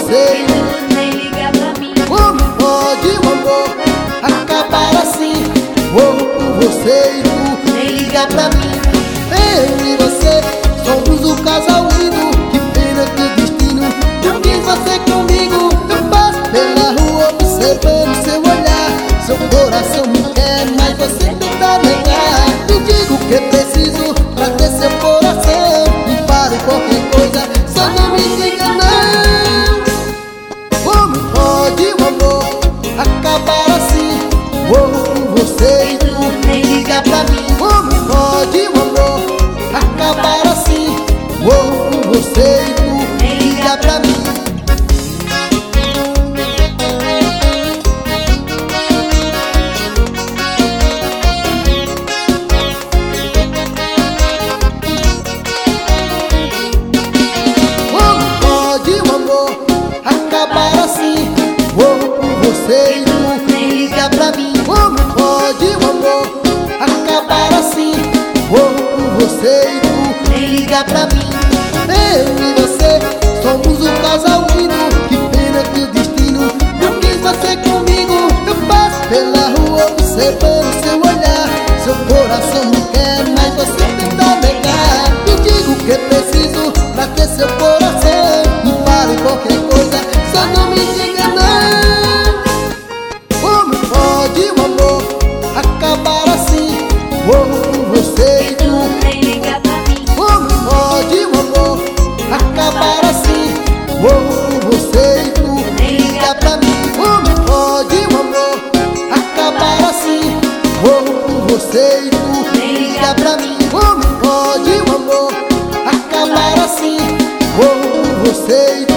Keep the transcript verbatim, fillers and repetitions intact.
você, nem liga pra mim. como pode o amor acabar assim? Morro por você e tu Nem liga pra mim. eu e você somos o casal lindo. Que pena que o destino não quis você comigo. Eu passo pela rua observando seu olhar. Seu coração me quer, mas você tenta negar. Me diga o que preciso pra ter seu coração. Me fale qualquer coisa, só não me diga não. Como pode o amor acabar assim? Morro por você e tu Nem liga pra mim. como pode o amor acabar assim? Morro por você e tu Nem liga pra mim. Como pode o amor acabar assim? Morro por você e tu Nem liga pra mim. como pode o amor acabar assim? Morro por você e tu Nem liga pra mim. eu e você somos um casal lindo. Que pena que o destino não quis você comigo. Eu passo pela rua observando seu olhar. Seu coração me quer, mas você tenta negar. Me diga o que preciso pra ter seu coração. Me fale qualquer coisa, só não me diga não. Como pode o amor acabar assim? Morro por você e tu Nem liga pra mim. como pode o amor acabar assim? Morro por você e tu Nem liga pra mim. como pode o amor acabar assim? Morro por você e tu Nem liga pra mim. como pode o amor acabar assim? Morro por você e